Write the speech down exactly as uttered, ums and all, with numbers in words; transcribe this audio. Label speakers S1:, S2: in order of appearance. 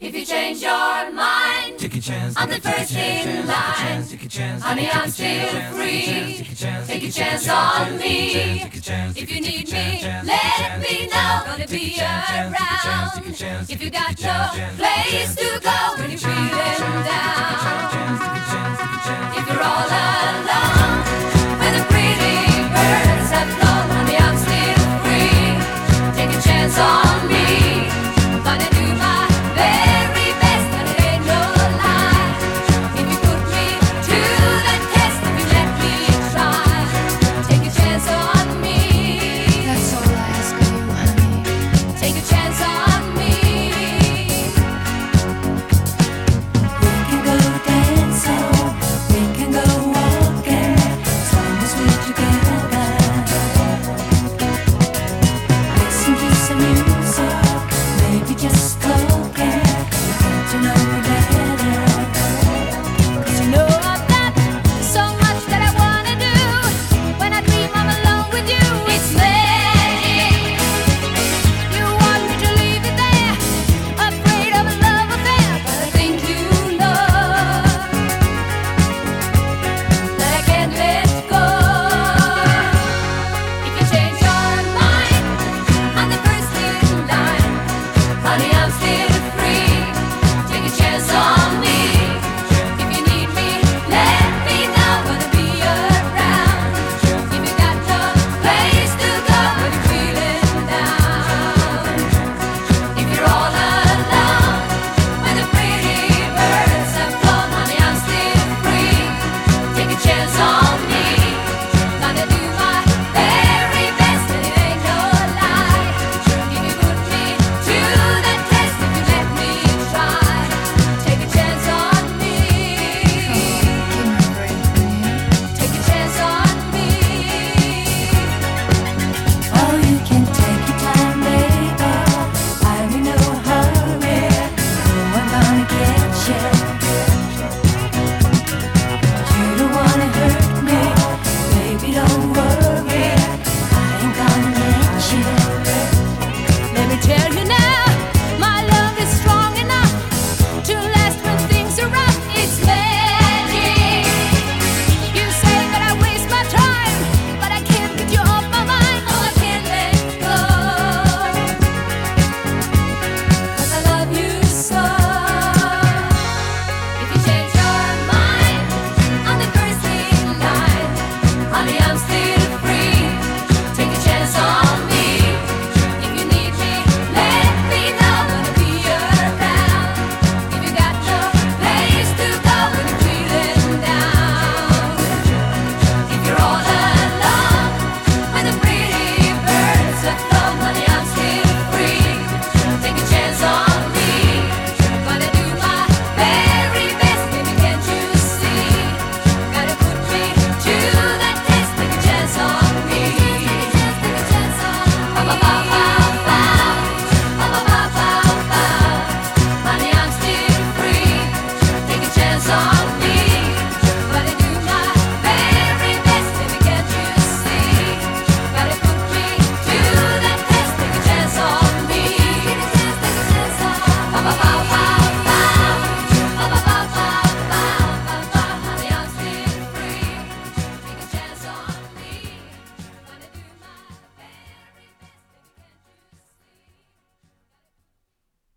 S1: If you change your mind,
S2: take a chance.
S1: I'm the first in line. Honey, I'm still free. Take a chance on me. If you need me, let me know. Gonna be around. If you got no place to go when you're feeling down. If you're all alone, when the pretty birds have flown, honey, I'm still free. Take a chance on me.